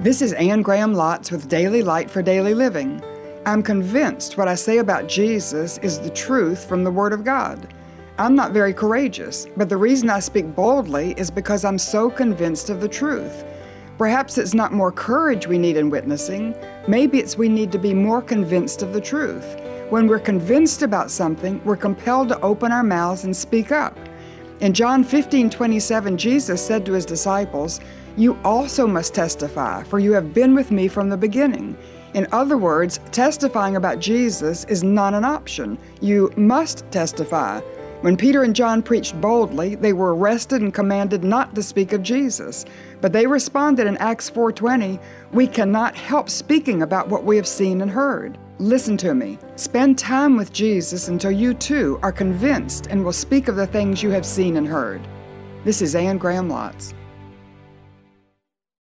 This is Anne Graham Lotz with Daily Light for Daily Living. I'm convinced what I say about Jesus is the truth from the Word of God. I'm not very courageous, but the reason I speak boldly is because I'm so convinced of the truth. Perhaps it's not more courage we need in witnessing. Maybe it's we need to be more convinced of the truth. When we're convinced about something, we're compelled to open our mouths and speak up. In John 15:27, Jesus said to his disciples, "You also must testify, for you have been with me from the beginning." In other words, testifying about Jesus is not an option. You must testify. When Peter and John preached boldly, they were arrested and commanded not to speak of Jesus. But they responded in Acts 4:20, "We cannot help speaking about what we have seen and heard." Listen to me. Spend time with Jesus until you too are convinced and will speak of the things you have seen and heard. This is Anne Graham Lotz.